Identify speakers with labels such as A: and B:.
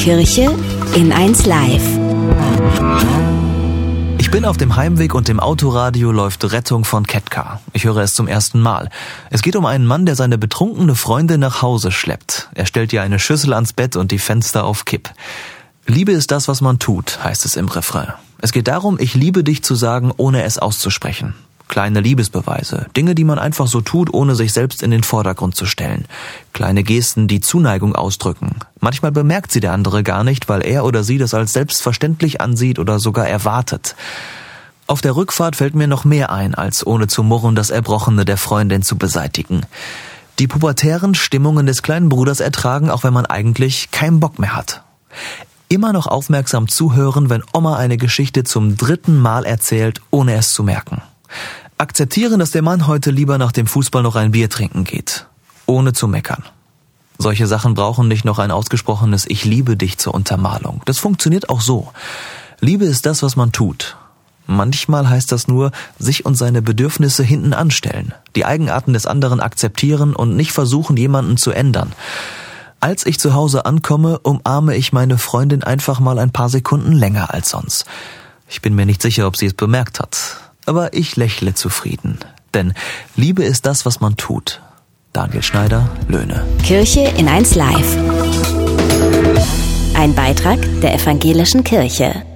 A: Kirche in 1 Live.
B: Ich bin auf dem Heimweg und im Autoradio läuft Rettung von Ketka. Ich höre es zum ersten Mal. Es geht um einen Mann, der seine betrunkene Freundin nach Hause schleppt. Er stellt ihr eine Schüssel ans Bett und die Fenster auf Kipp. Liebe ist das, was man tut, heißt es im Refrain. Es geht darum, ich liebe dich zu sagen, ohne es auszusprechen. Kleine Liebesbeweise, Dinge, die man einfach so tut, ohne sich selbst in den Vordergrund zu stellen. Kleine Gesten, die Zuneigung ausdrücken. Manchmal bemerkt sie der andere gar nicht, weil er oder sie das als selbstverständlich ansieht oder sogar erwartet. Auf der Rückfahrt fällt mir noch mehr ein, als ohne zu murren das Erbrochene der Freundin zu beseitigen. Die pubertären Stimmungen des kleinen Bruders ertragen, auch wenn man eigentlich keinen Bock mehr hat. Immer noch aufmerksam zuhören, wenn Oma eine Geschichte zum 3. Mal erzählt, ohne es zu merken. Akzeptieren, dass der Mann heute lieber nach dem Fußball noch ein Bier trinken geht, ohne zu meckern. Solche Sachen brauchen nicht noch ein ausgesprochenes Ich liebe dich zur Untermalung. Das funktioniert auch so. Liebe ist das, was man tut. Manchmal heißt das nur, sich und seine Bedürfnisse hinten anstellen, die Eigenarten des anderen akzeptieren und nicht versuchen, jemanden zu ändern. Als ich zu Hause ankomme, umarme ich meine Freundin einfach mal ein paar Sekunden länger als sonst. Ich bin mir nicht sicher, ob sie es bemerkt hat. Aber ich lächle zufrieden. Denn Liebe ist das, was man tut. Daniel Schneider, Löhne.
A: Kirche in 1 Live. Ein Beitrag der Evangelischen Kirche.